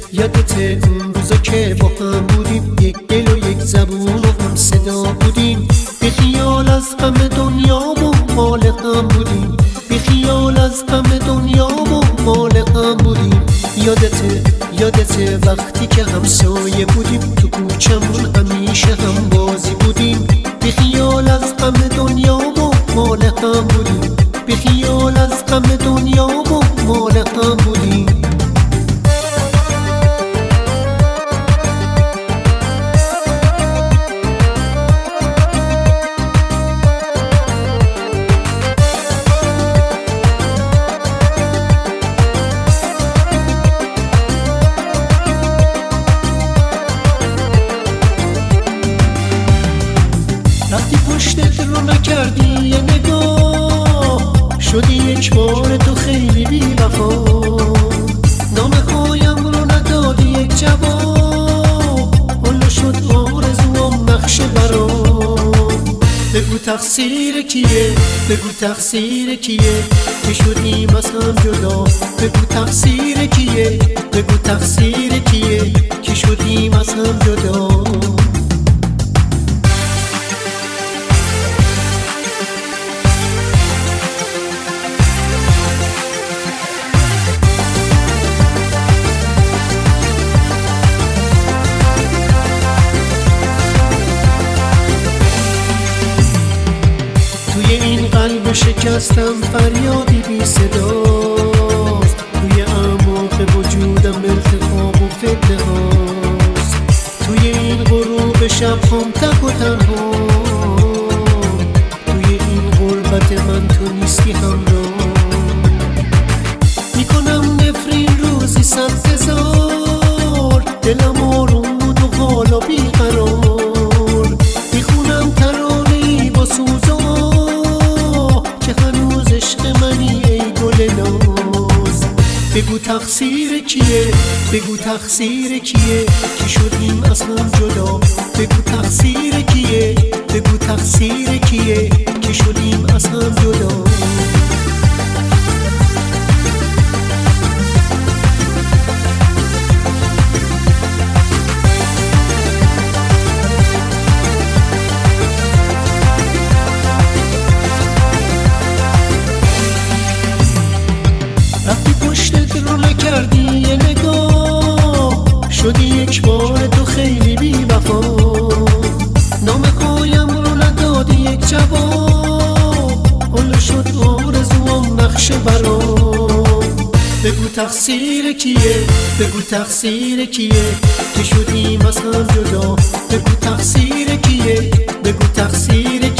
یادته اون روزا که با هم بودیم، یک دل و یک زبون و هم صدا بودیم. بی خیال از غم دنیا و مال هم بودیم، بی خیال از غم دنیا و مال هم بودیم. یادته وقتی که همسایه بودیم، تو کوچمون همیشه هم بازی بودیم. بی خیال از غم دنیا و مال هم بودیم، بی خیال از غم دنیا و مال هم بودیم. رفتی پشتت رو نکردی یه نگاه، شدی یک بار تو خیلی بی وفا. نامه‌هایم رو ندادی یک جواب، حالا شد آرزوام نقش برام. بگو تقصیر کیه، بگو تقصیر کیه که شدیم از هم جدا. بگو تقصیر کیه، بگو تقصیر کیه که شدیم از هم جدا. توی این قلب شکستم فریادی بی صداست، توی اعماق وجودم التهاب و فتنه هاست. توی این غروب شب هم تک و تنها، توی این غربت من تو نیستی همراه. میکنم نفرین روزی 100,000، دلم آروم بود و حالا بیقرار. میخونم ترانه‌ای با سوزا که هنوز عشق منی ای گل ناز. بگو تقصیر کیه، بگو تقصیر کیه که شدیم از هم جدا. بگو تقصیر کیه، بگو تقصیر کیه که شدیم از هم جدا. رفتی پشتت رو نکردی یه نگاه، شدی یک بار تو خیلی بی وفا. نامه‌هایم رو ندادی یک جواب، حالا شد آرزوام نقش برام. بگو تقصیر کیه، بگو تقصیر کیه که شدیم از هم جدا. بگو تقصیر کیه، بگو تقصیر